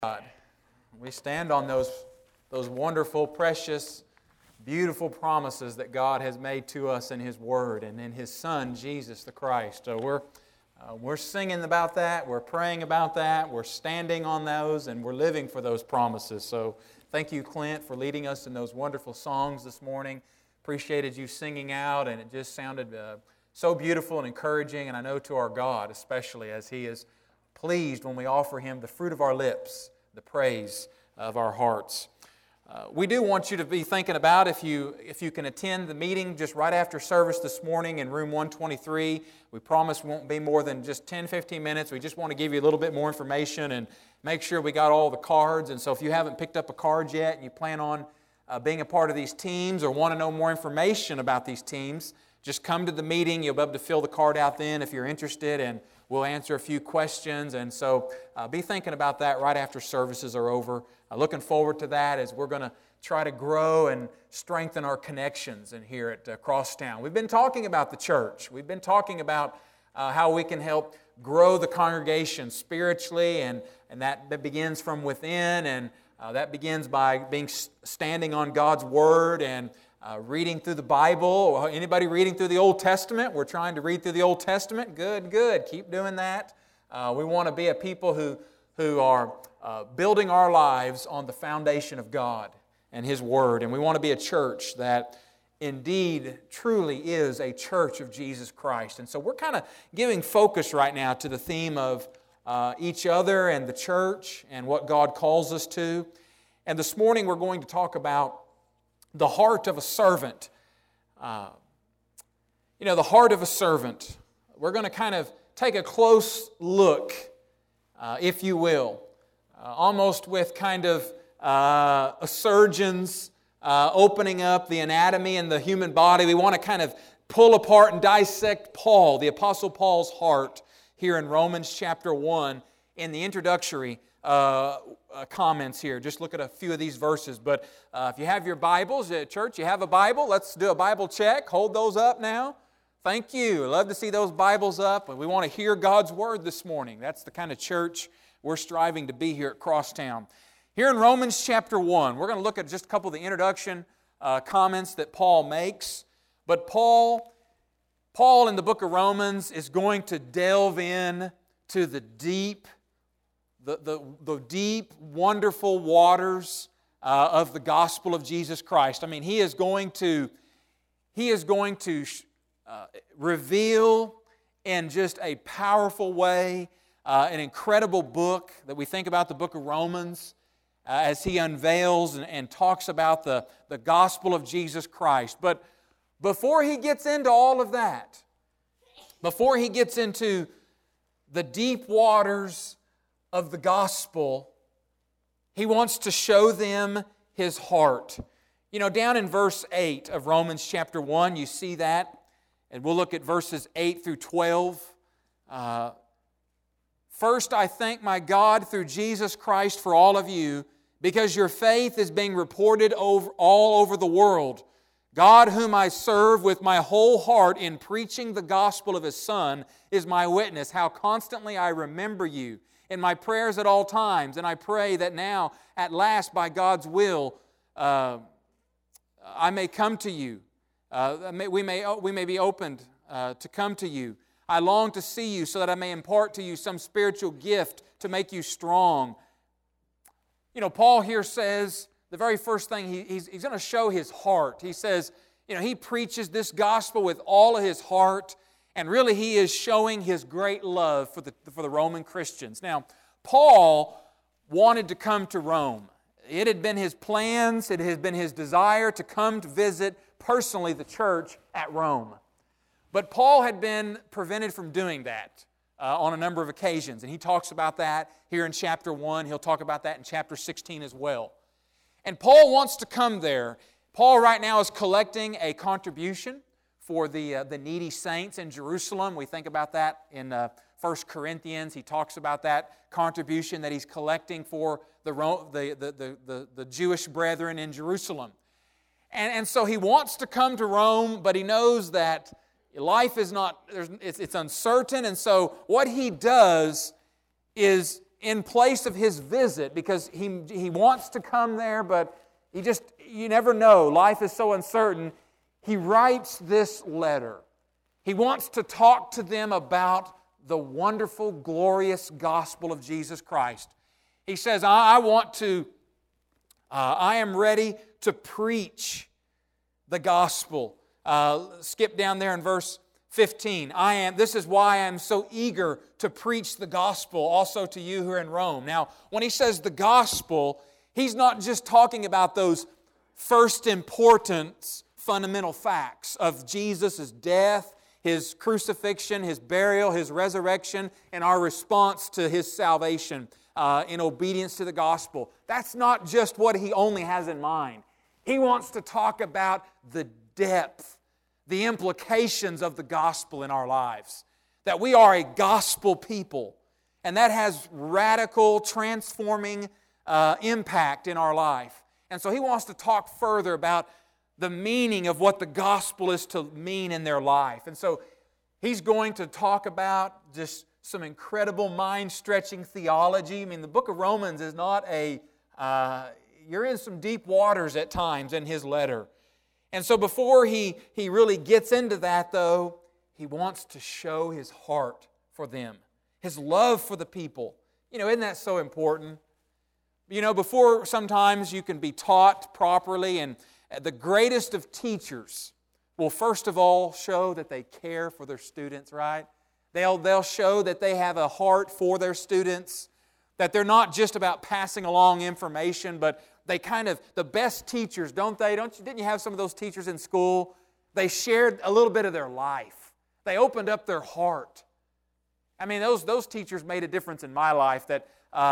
God. We stand on those wonderful, precious, beautiful promises that God has made to us in His Word and in His Son, Jesus the Christ. So we're singing about that, we're praying about that, we're standing on those, and we're living for those promises. So thank you, Clint, for leading us in those wonderful songs this morning. Appreciated you singing out, and it just sounded so beautiful and encouraging, and I know to our God especially, as He is pleased when we offer Him the fruit of our lips, the praise of our hearts. We do want you to be thinking about if you can attend the meeting just right after service this morning in room 123. We promise it won't be more than just 10-15 minutes. We just want to give you a little bit more information and make sure we got all the cards. And so if you haven't picked up a card yet and you plan on being a part of these teams or want to know more information about these teams, just come to the meeting. You'll be able to fill the card out then if you're interested, and we'll answer a few questions. And so be thinking about that right after services are over. Looking forward to that as we're going to try to grow and strengthen our connections in here at Crosstown. We've been talking about the church. We've been talking about how we can help grow the congregation spiritually, and that begins from within, and that begins by standing on God's Word and reading through the Bible. Anybody reading through the Old Testament? We're trying to read through the Old Testament. Good. Keep doing that. We want to be a people who are building our lives on the foundation of God and His Word. And we want to be a church that indeed truly is a church of Jesus Christ. And so we're kind of giving focus right now to the theme of each other and the church and what God calls us to. And this morning we're going to talk about the heart of a servant. The heart of a servant. We're going to kind of take a close look, if you will, almost with kind of a surgeon's opening up the anatomy and the human body. We want to kind of pull apart and dissect Paul, the Apostle Paul's heart, here in Romans chapter 1 in the introductory comments here. Just look at a few of these verses. But if you have your Bibles at church, you have a Bible, let's do a Bible check. Hold those up now. Thank you. Love to see those Bibles up. We want to hear God's Word this morning. That's the kind of church we're striving to be here at Crosstown. Here in Romans chapter 1, we're going to look at just a couple of the introduction comments that Paul makes. But Paul in the book of Romans is going to delve in to the deep, the deep, wonderful waters of the gospel of Jesus Christ. I mean, he is going to reveal in just a powerful way an incredible book that we think about the book of Romans as he unveils and talks about the gospel of Jesus Christ. But before he gets into all of that, before he gets into the deep waters of the gospel, he wants to show them his heart. Down in verse 8 of Romans chapter 1, you see that. And we'll look at verses 8 through 12. First, I thank my God through Jesus Christ for all of you, because your faith is being reported all over the world. God, whom I serve with my whole heart in preaching the gospel of His Son, is my witness, how constantly I remember you in my prayers at all times. And I pray that now, at last, by God's will, I may come to you. We may be opened to come to you. I long to see you so that I may impart to you some spiritual gift to make you strong. Paul here says, the very first thing, he's going to show his heart. He says, he preaches this gospel with all of his heart, and really he is showing his great love for the Roman Christians. Now, Paul wanted to come to Rome. It had been his plans, it had been his desire to come to visit personally the church at Rome. But Paul had been prevented from doing that on a number of occasions, and he talks about that here in chapter 1. He'll talk about that in chapter 16 as well. And Paul wants to come there. Paul right now is collecting a contribution for the needy saints in Jerusalem. We think about that in 1 Corinthians. He talks about that contribution that he's collecting for the Jewish brethren in Jerusalem. And so he wants to come to Rome, but he knows that life is not, it's uncertain. And so what he does is in place of his visit, because he wants to come there, but you never know. Life is so uncertain. He writes this letter. He wants to talk to them about the wonderful, glorious gospel of Jesus Christ. He says, I am ready to preach the gospel. Skip down there in verse 15. This is why I am so eager to preach the gospel also to you who are in Rome. Now, when he says the gospel, he's not just talking about those first importance, fundamental facts of Jesus' death, His crucifixion, His burial, His resurrection, and our response to His salvation in obedience to the gospel. That's not just what He only has in mind. He wants to talk about the depth, the implications of the gospel in our lives. That we are a gospel people, and that has radical, transforming impact in our life. And so he wants to talk further about the meaning of what the gospel is to mean in their life. And so he's going to talk about just some incredible mind-stretching theology. I mean, the book of Romans is not you're in some deep waters at times in his letter. And so before he really gets into that, though, he wants to show his heart for them, his love for the people. Isn't that so important? Before sometimes you can be taught properly, and the greatest of teachers will first of all show that they care for their students, right? They'll show that they have a heart for their students, that they're not just about passing along information, but the best teachers, don't they? Didn't you have some of those teachers in school? They shared a little bit of their life. They opened up their heart. I mean, those teachers made a difference in my life that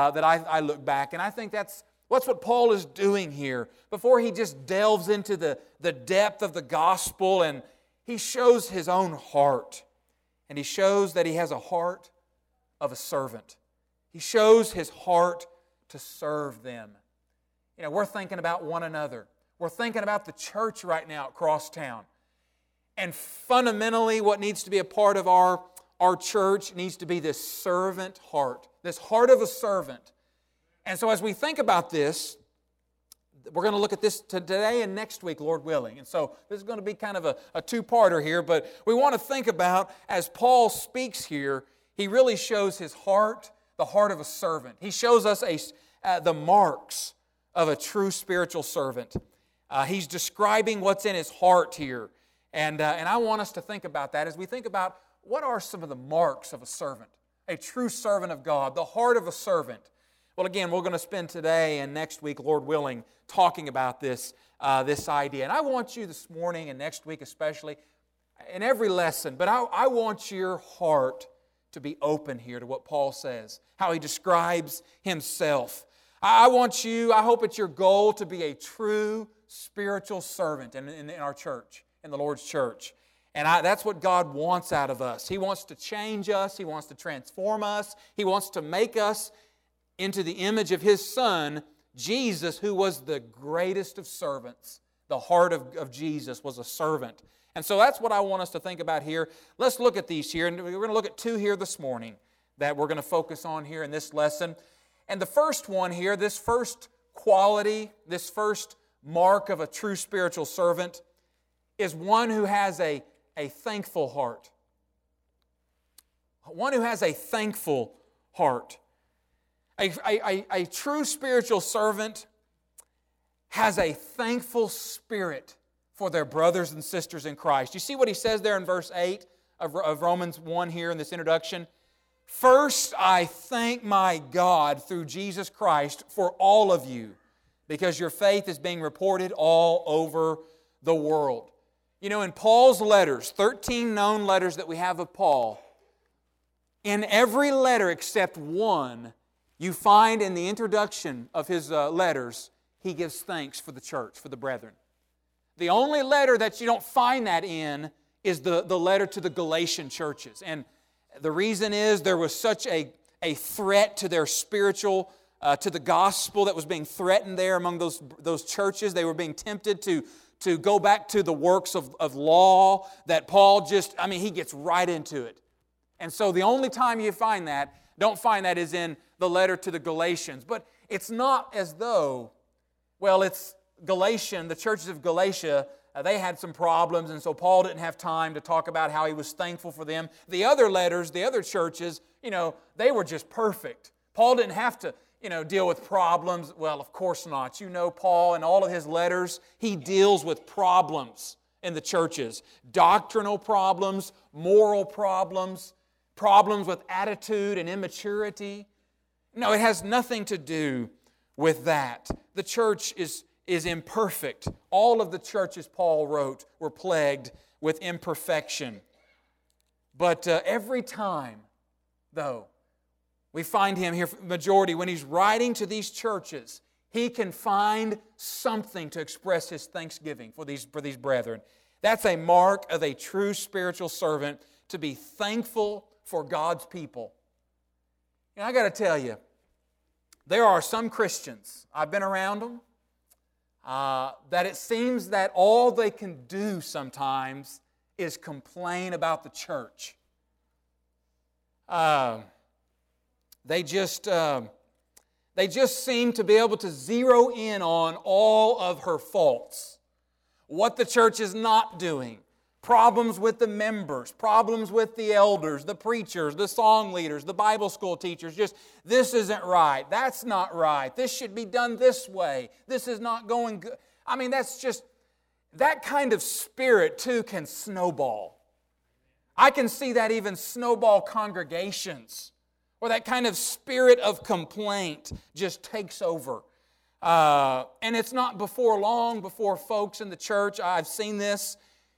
I look back, and I think that's what Paul is doing here. Before he just delves into the depth of the gospel, and he shows his own heart. And he shows that he has a heart of a servant. He shows his heart to serve them. We're thinking about one another. We're thinking about the church right now at Crosstown. And fundamentally, what needs to be a part of our church needs to be this servant heart, this heart of a servant. And so as we think about this, we're going to look at this today and next week, Lord willing. And so this is going to be kind of a two-parter here, but we want to think about, as Paul speaks here, he really shows his heart, the heart of a servant. He shows us the marks of a true spiritual servant. He's describing what's in his heart here. And I want us to think about that as we think about what are some of the marks of a servant, a true servant of God, the heart of a servant. Well, again, we're going to spend today and next week, Lord willing, talking about this idea. And I want you this morning and next week especially, in every lesson, but I want your heart to be open here to what Paul says, how he describes himself. I hope it's your goal to be a true spiritual servant in our church, in the Lord's church. And that's what God wants out of us. He wants to change us. He wants to transform us. He wants to make us into the image of His Son, Jesus, who was the greatest of servants. The heart of Jesus was a servant. And so that's what I want us to think about here. Let's look at these here. And we're going to look at two here this morning that we're going to focus on here in this lesson. And the first one here, this first quality, this first mark of a true spiritual servant is one who has a thankful heart. One who has a thankful heart. A true spiritual servant has a thankful spirit for their brothers and sisters in Christ. You see what he says there in verse 8 of Romans 1 here in this introduction? First, I thank my God through Jesus Christ for all of you, because your faith is being reported all over the world. In Paul's letters, 13 known letters that we have of Paul, in every letter except one, you find in the introduction of his letters, he gives thanks for the church, for the brethren. The only letter that you don't find that in is the letter to the Galatian churches. And the reason is there was such a threat to their spiritual, to the gospel that was being threatened there among those churches. They were being tempted to go back to the works of law that Paul he gets right into it. And so the only time you find that don't find that is in the letter to the Galatians. But it's not as though, well, it's the churches of Galatia, they had some problems, and so Paul didn't have time to talk about how he was thankful for them. The other letters, the other churches, they were just perfect. Paul didn't have to, deal with problems. Well, of course not. Paul in all of his letters, he deals with problems in the churches. Doctrinal problems, moral problems, problems with attitude and immaturity. No, it has nothing to do with that. The church is imperfect. All of the churches Paul wrote were plagued with imperfection. But every time, though, we find him here, majority, when he's writing to these churches, he can find something to express his thanksgiving for these brethren. That's a mark of a true spiritual servant, to be thankful for God's people. I got to tell you, there are some Christians, I've been around them, that it seems that all they can do sometimes is complain about the church. They just seem to be able to zero in on all of her faults. What the church is not doing. Problems with the members, problems with the elders, the preachers, the song leaders, the Bible school teachers. Just, this isn't right. That's not right. This should be done this way. This is not going good. That's just, that kind of spirit too can snowball. I can see that even snowball congregations, where that kind of spirit of complaint just takes over. And it's not before long, before folks in the church, I've seen this,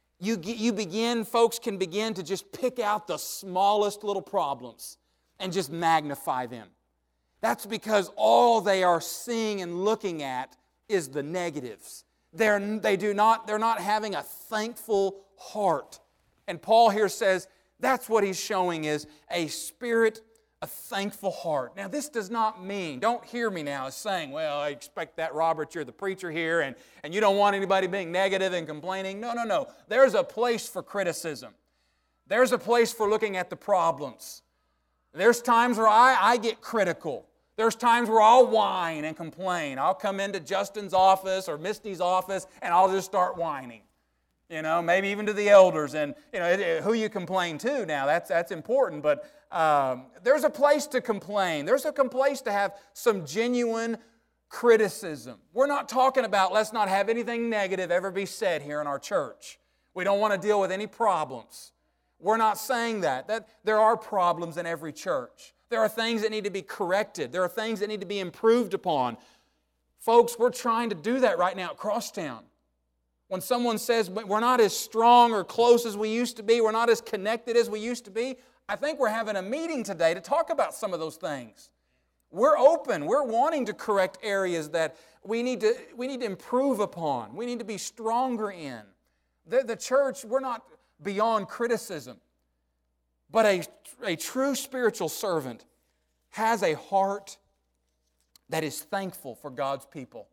folks can begin to just pick out the smallest little problems and just magnify them. That's because all they are seeing and looking at is the negatives. They're not having a thankful heart. And Paul here says that's what he's showing, is a spirit, a thankful heart. Now, this does not mean, don't hear me now as saying, well, I expect that, Robert, you're the preacher here, and you don't want anybody being negative and complaining. No. There's a place for criticism. There's a place for looking at the problems. There's times where I get critical. There's times where I'll whine and complain. I'll come into Justin's office or Misty's office, and I'll just start whining. Maybe even to the elders, and who you complain to now, that's important, but there's a place to complain. There's a place to have some genuine criticism. We're not talking about let's not have anything negative ever be said here in our church. We don't want to deal with any problems. We're not saying that there are problems in every church. There are things that need to be corrected. There are things that need to be improved upon. Folks, we're trying to do that right now at Crosstown. When someone says we're not as strong or close as we used to be, we're not as connected as we used to be, I think we're having a meeting today to talk about some of those things. We're open. We're wanting to correct areas that we need to improve upon. We need to be stronger in. The church, we're not beyond criticism. But a true spiritual servant has a heart that is thankful for God's people.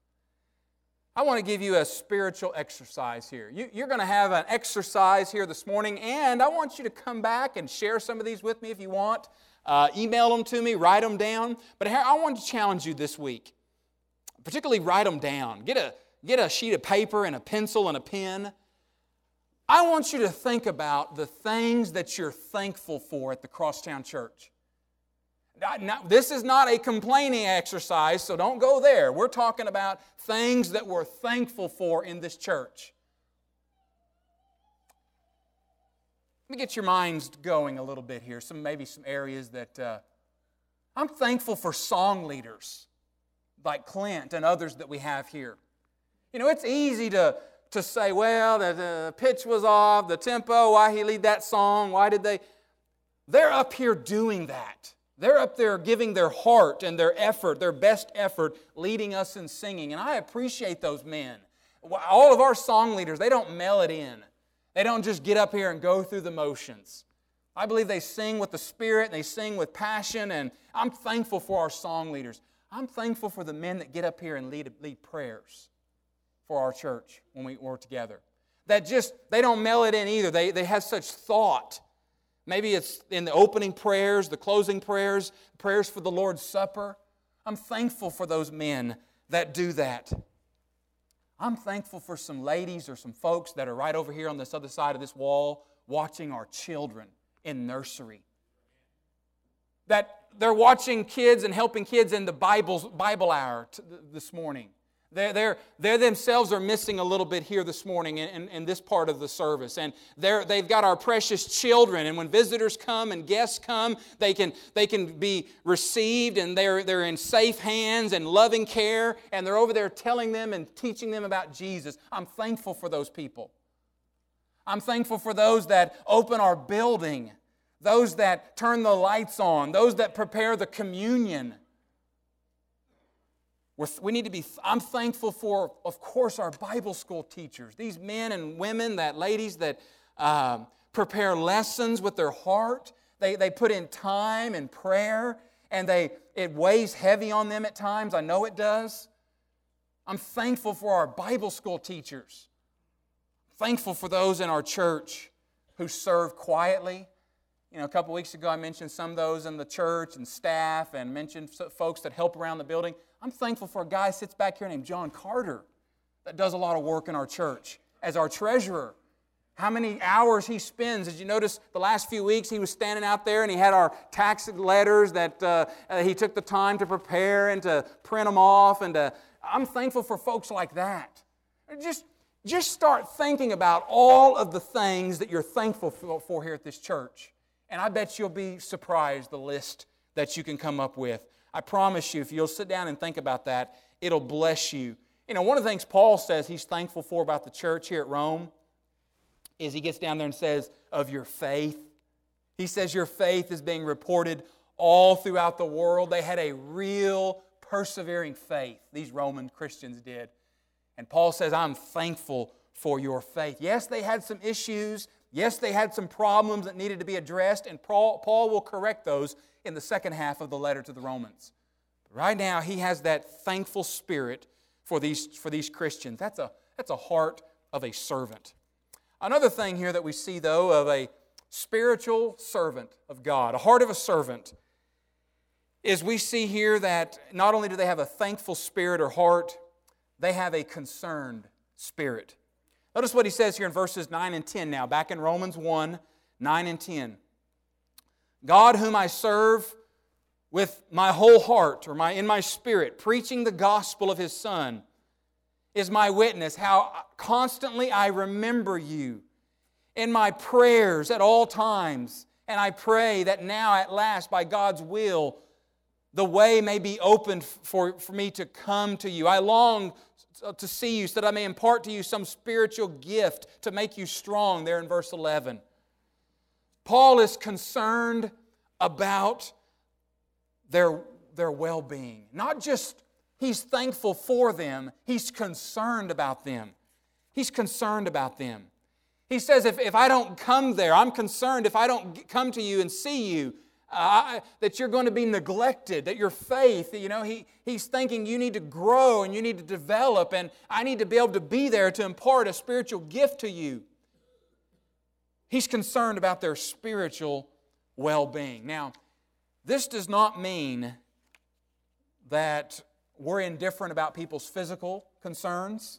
I want to give you a spiritual exercise here. You're going to have an exercise here this morning, and I want you to come back and share some of these with me if you want. Email them to me, write them down. But I want to challenge you this week. Particularly write them down. Get a sheet of paper and a pencil and a pen. I want you to think about the things that you're thankful for at the Crosstown Church. Now, this is not a complaining exercise, so don't go there. We're talking about things that we're thankful for in this church. Let me get your minds going a little bit here. Maybe some areas that I'm thankful for song leaders like Clint and others that we have here. It's easy to say, well, the pitch was off, the tempo, why he lead that song, why did they? They're up here doing that. They're up there giving their heart and their effort, their best effort, leading us in singing. And I appreciate those men. All of our song leaders, they don't mail it in. They don't just get up here and go through the motions. I believe they sing with the Spirit, and they sing with passion, and I'm thankful for our song leaders. I'm thankful for the men that get up here and lead prayers for our church when we're together. They don't mail it in either. They have such thought Maybe it's in the opening prayers, the closing prayers, prayers for the Lord's Supper. I'm thankful for those men that do that. I'm thankful for some ladies or some folks that are right over here on this other side of this wall watching our children in nursery. That they're watching kids and helping kids in the Bible hour this morning. They themselves are missing a little bit here this morning in this part of the service. And they've got our precious children. And when visitors come and guests come, they can be received and they're in safe hands and loving care. And they're over there telling them and teaching them about Jesus. I'm thankful for those people. I'm thankful for those that open our building, those that turn the lights on, those that prepare the communion. I'm thankful for, of course, our Bible school teachers. These men and women, ladies that prepare lessons with their heart. They put in time and prayer, and it weighs heavy on them at times. I know it does. I'm thankful for our Bible school teachers. Thankful for those in our church who serve quietly. A couple weeks ago I mentioned some of those in the church and staff and mentioned folks that help around the building. I'm thankful for a guy who sits back here named John Carter that does a lot of work in our church as our treasurer. How many hours he spends. As you notice, the last few weeks he was standing out there and he had our tax letters that he took the time to prepare and to print them off. I'm thankful for folks like that. Just start thinking about all of the things that you're thankful for here at this church. And I bet you'll be surprised the list that you can come up with. I promise you, if you'll sit down and think about that, it'll bless you. One of the things Paul says he's thankful for about the church here at Rome is he gets down there and says, of your faith. He says your faith is being reported all throughout the world. They had a real persevering faith, these Roman Christians did. And Paul says, I'm thankful for your faith. Yes, they had some issues. Yes, they had some problems that needed to be addressed, and Paul will correct those in the second half of the letter to the Romans. But right now, he has that thankful spirit for these Christians. That's a heart of a servant. Another thing here that we see, though, of a spiritual servant of God, a heart of a servant, is we see here that not only do they have a thankful spirit or heart, they have a concerned spirit. Notice what he says here in verses 9 and 10 now, back in Romans 1, 9 and 10. God whom I serve with my whole heart, or in my spirit, preaching the gospel of His Son, is my witness, how constantly I remember you in my prayers at all times. And I pray that now at last, by God's will, the way may be opened for me to come to you. I long to see you so that I may impart to you some spiritual gift to make you strong, there in verse 11. Paul is concerned about their well-being. Not just he's thankful for them, he's concerned about them. He's concerned about them. He says, if I don't come there, I'm concerned if I don't come to you and see you, that you're going to be neglected, that your faith, he's thinking you need to grow and you need to develop, and I need to be able to be there to impart a spiritual gift to you. He's concerned about their spiritual well-being. Now, this does not mean that we're indifferent about people's physical concerns.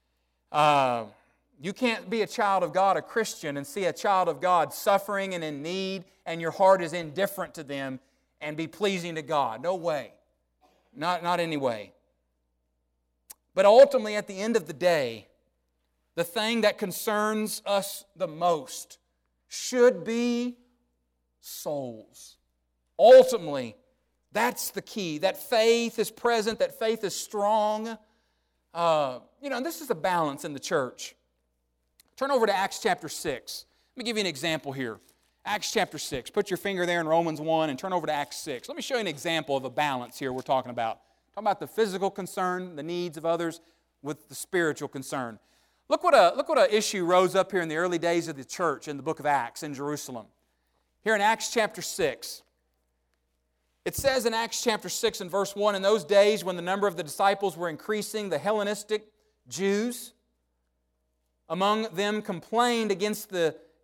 You can't be a child of God, a Christian, and see a child of God suffering and in need, and your heart is indifferent to them and be pleasing to God. No way. Not any way. But ultimately, at the end of the day, the thing that concerns us the most should be souls. Ultimately, that's the key. That faith is present, that faith is strong. This is a balance in the church. Turn over to Acts chapter 6. Let me give you an example here. Acts chapter 6. Put your finger there in Romans 1 and turn over to Acts 6. Let me show you an example of a balance here we're talking about. Talking about the physical concern, the needs of others, with the spiritual concern. Look what a issue rose up here in the early days of the church in the book of Acts in Jerusalem. Here in Acts chapter 6. It says in Acts chapter 6 and verse 1, in those days when the number of the disciples were increasing, the Hellenistic Jews among them complained against the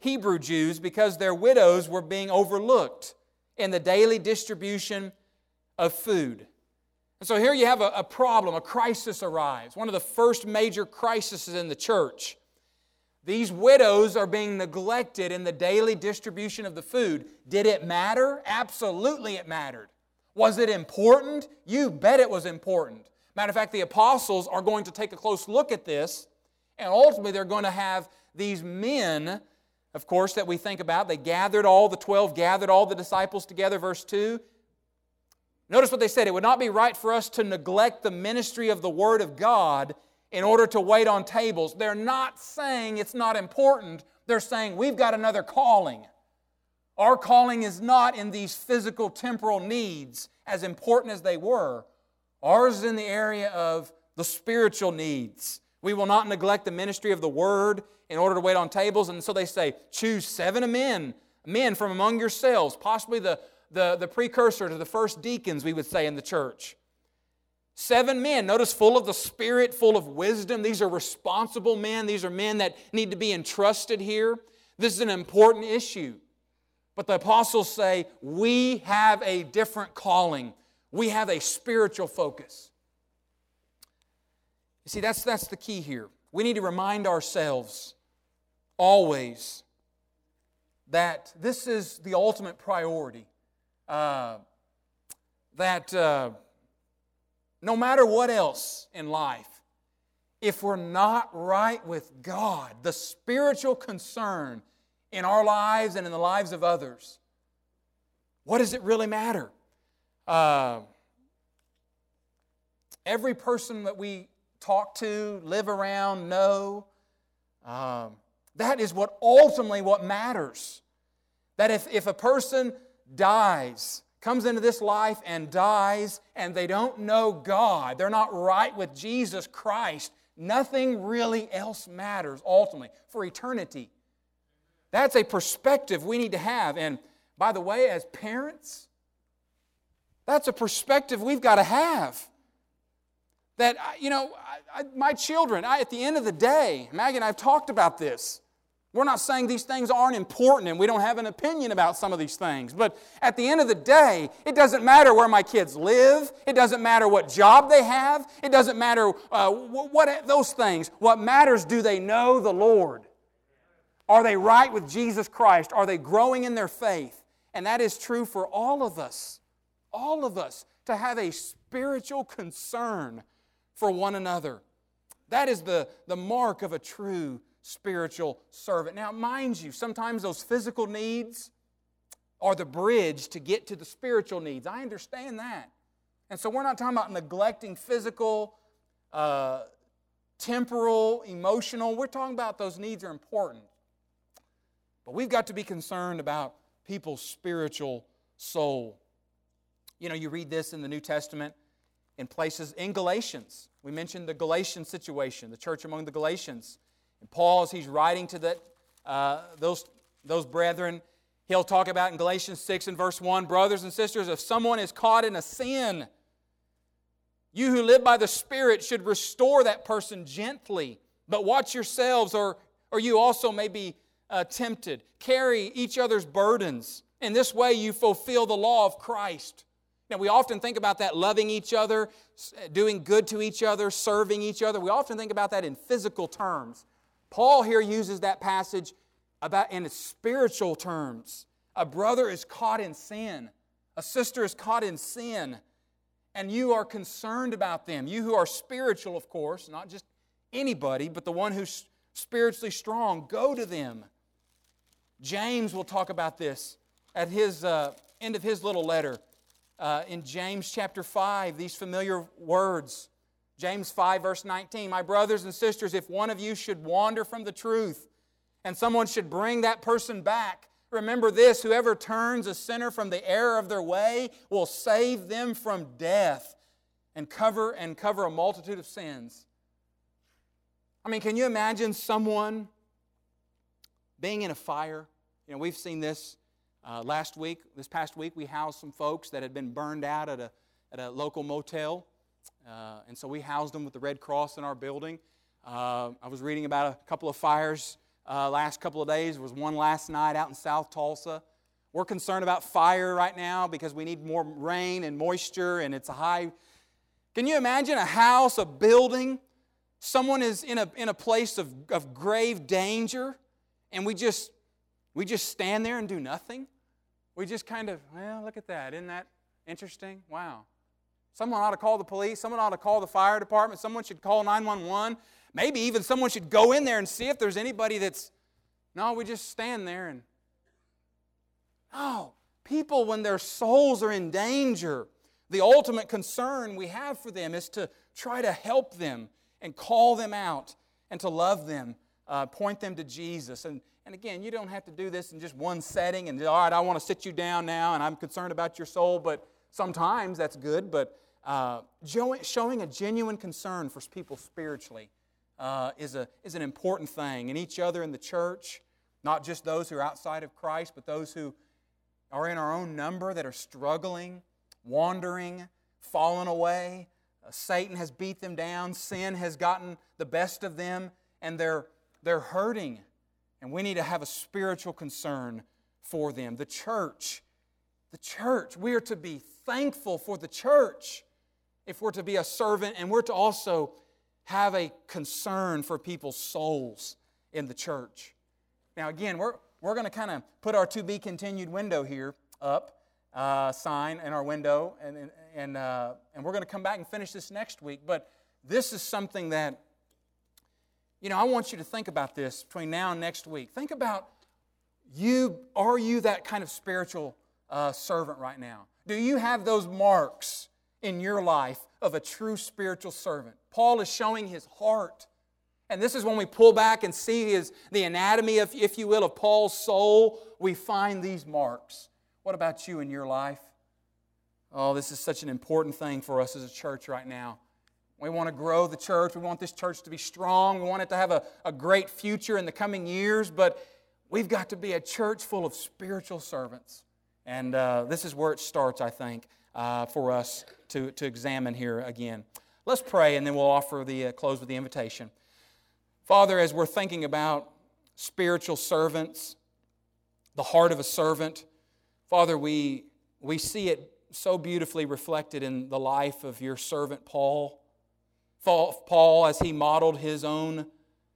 Hebrew Jews because their widows were being overlooked in the daily distribution of food. And so here you have a problem, a crisis arrives, one of the first major crises in the church. These widows are being neglected in the daily distribution of the food. Did it matter? Absolutely it mattered. Was it important? You bet it was important. Matter of fact, the apostles are going to take a close look at this, and ultimately they're going to have these men, of course, that we think about. They gathered all the 12, gathered all the disciples together, verse 2. Notice what they said. It would not be right for us to neglect the ministry of the Word of God in order to wait on tables. They're not saying it's not important. They're saying we've got another calling. Our calling is not in these physical, temporal needs, as important as they were. Ours is in the area of the spiritual needs. We will not neglect the ministry of the Word in order to wait on tables. And so they say, choose 7 men from among yourselves, possibly the precursor to the first deacons, we would say, in the church. 7 men, notice, full of the Spirit, full of wisdom. These are responsible men. These are men that need to be entrusted here. This is an important issue. But the apostles say, we have a different calling. We have a spiritual focus. You see, that's the key here. We need to remind ourselves always that this is the ultimate priority. That no matter what else in life, if we're not right with God, the spiritual concern in our lives and in the lives of others, what does it really matter? Every person that we talk to, live around, know, that is what ultimately what matters. That if a person dies, comes into this life and dies, and they don't know God, they're not right with Jesus Christ, nothing really else matters ultimately for eternity. That's a perspective we need to have. And by the way, as parents, that's a perspective we've got to have. That, my children, at the end of the day, Maggie and I have talked about this. We're not saying these things aren't important and we don't have an opinion about some of these things. But at the end of the day, it doesn't matter where my kids live. It doesn't matter what job they have. It doesn't matter what those things. What matters, do they know the Lord? Are they right with Jesus Christ? Are they growing in their faith? And that is true for all of us, to have a spiritual concern for one another. That is the mark of a true spiritual servant. Now, mind you, sometimes those physical needs are the bridge to get to the spiritual needs. I understand that. And so we're not talking about neglecting physical, temporal, emotional. We're talking about those needs are important. But we've got to be concerned about people's spiritual soul. You read this in the New Testament in places, in Galatians. We mentioned the Galatian situation, the church among the Galatians. And Paul, as he's writing to those brethren, he'll talk about in Galatians 6 and verse 1, brothers and sisters, if someone is caught in a sin, you who live by the Spirit should restore that person gently. But watch yourselves, or you also may be tempted. Carry each other's burdens. In this way you fulfill the law of Christ. Now, we often think about that loving each other, doing good to each other, serving each other. We often think about that in physical terms. Paul here uses that passage about in spiritual terms. A brother is caught in sin. A sister is caught in sin. And you are concerned about them. You who are spiritual, of course, not just anybody, but the one who's spiritually strong, go to them. James will talk about this at his end of his little letter. In James chapter 5, these familiar words. James 5 verse 19, my brothers and sisters, if one of you should wander from the truth and someone should bring that person back, remember this, whoever turns a sinner from the error of their way will save them from death and cover a multitude of sins. I mean, can you imagine someone being in a fire? We've seen this this past week, we housed some folks that had been burned out at a local motel. And so we housed them with the Red Cross in our building. I was reading about a couple of fires last couple of days. There was one last night out in South Tulsa. We're concerned about fire right now because we need more rain and moisture, and it's a high. Can you imagine a house, a building? Someone is in a place of grave danger, and we just stand there and do nothing. We just kind of, well, look at that. Isn't that interesting? Wow. Someone ought to call the police. Someone ought to call the fire department. Someone should call 911. Maybe even someone should go in there and see if there's anybody that's... No, we just stand there and... No. People, when their souls are in danger, the ultimate concern we have for them is to try to help them and call them out and to love them, point them to Jesus. And again, you don't have to do this in just one setting and, all right, I want to sit you down now and I'm concerned about your soul, but sometimes that's good. But showing a genuine concern for people spiritually is an important thing. And each other in the church, not just those who are outside of Christ, but those who are in our own number that are struggling, wandering, fallen away. Satan has beat them down. Sin has gotten the best of them, and they're hurting. And we need to have a spiritual concern for them. The church, we are to be thankful for the church if we're to be a servant, and we're to also have a concern for people's souls in the church. Now again, we're going to kind of put our to be continued window here up, sign in our window, and we're going to come back and finish this next week. But this is something that, I want you to think about this between now and next week. Think about are you that kind of spiritual servant right now? Do you have those marks in your life of a true spiritual servant? Paul is showing his heart. And this is when we pull back and see the anatomy, if you will, of Paul's soul. We find these marks. What about you in your life? Oh, this is such an important thing for us as a church right now. We want to grow the church. We want this church to be strong. We want it to have a great future in the coming years. But we've got to be a church full of spiritual servants. And this is where it starts, I think, for us to examine here again. Let's pray, and then we'll offer the close with the invitation. Father, as we're thinking about spiritual servants, the heart of a servant, Father, we see it so beautifully reflected in the life of your servant Paul. Paul, as he modeled his own,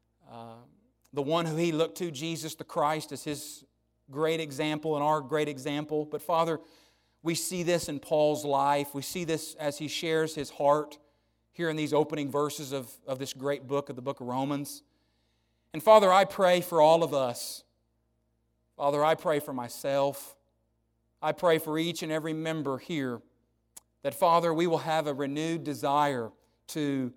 the one who he looked to, Jesus the Christ, as his great example and our great example. But Father, we see this in Paul's life. We see this as he shares his heart here in these opening verses of this great book, of the book of Romans. And Father, I pray for all of us. Father, I pray for myself. I pray for each and every member here that, Father, we will have a renewed desire to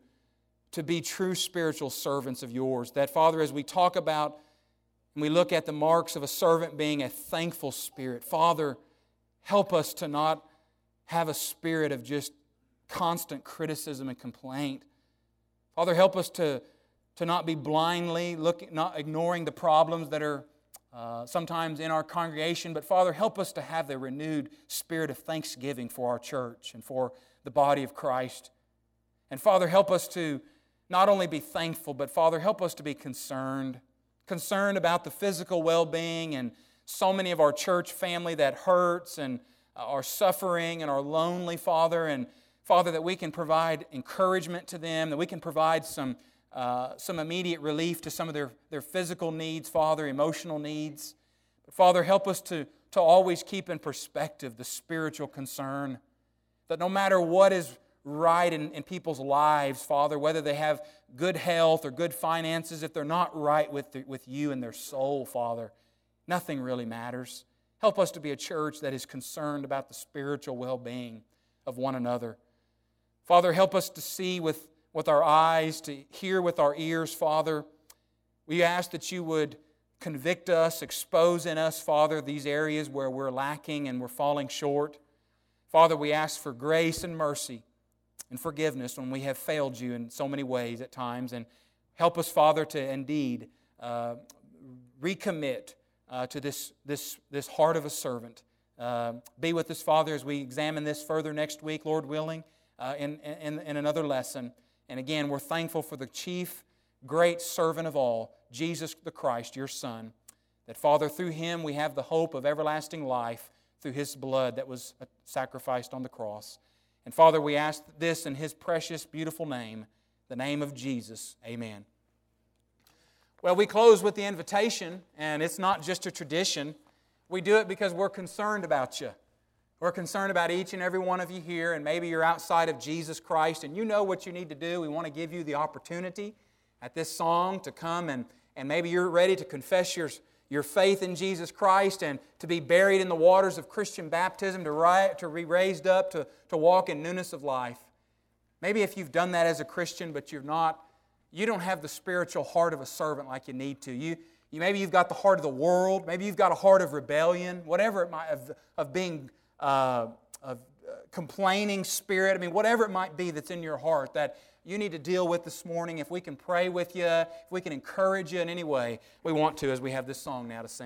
be true spiritual servants of yours. That, Father, as we talk about and we look at the marks of a servant being a thankful spirit, Father, help us to not have a spirit of just constant criticism and complaint. Father, help us to not be blindly not ignoring the problems that are sometimes in our congregation, but Father, help us to have the renewed spirit of thanksgiving for our church and for the body of Christ. And Father, help us to not only be thankful, but Father, help us to be concerned about the physical well-being and so many of our church family that hurts and are suffering and are lonely, Father, and Father, that we can provide encouragement to them, that we can provide some immediate relief to some of their physical needs, Father, emotional needs. But Father, help us to always keep in perspective the spiritual concern, that no matter what is right in people's lives, Father, whether they have good health or good finances, if they're not right with you and their soul, Father, nothing really matters. Help us to be a church that is concerned about the spiritual well-being of one another. Father, help us to see with our eyes, to hear with our ears, Father. We ask that you would convict us, expose in us, Father, these areas where we're lacking and we're falling short. Father, we ask for grace and mercy and forgiveness when we have failed you in so many ways at times. And help us, Father, to indeed recommit to this heart of a servant. Be with us, Father, as we examine this further next week, Lord willing, in another lesson. And again, we're thankful for the chief great servant of all, Jesus the Christ, your Son, that, Father, through Him we have the hope of everlasting life through His blood that was sacrificed on the cross. And, Father, we ask this in His precious, beautiful name, the name of Jesus. Amen. Well, we close with the invitation, and it's not just a tradition. We do it because we're concerned about you. We're concerned about each and every one of you here, and maybe you're outside of Jesus Christ, and you know what you need to do. We want to give you the opportunity at this song to come, and maybe you're ready to confess your faith in Jesus Christ and to be buried in the waters of Christian baptism, to be raised up, to walk in newness of life. Maybe if you've done that as a Christian, but you don't have the spiritual heart of a servant like you need to. Maybe you've got the heart of the world. Maybe you've got a heart of rebellion, whatever it might, of being of complaining spirit. I mean, whatever it might be that's in your heart that you need to deal with this morning. If we can pray with you, if we can encourage you in any way, we want to as we have this song now to sing.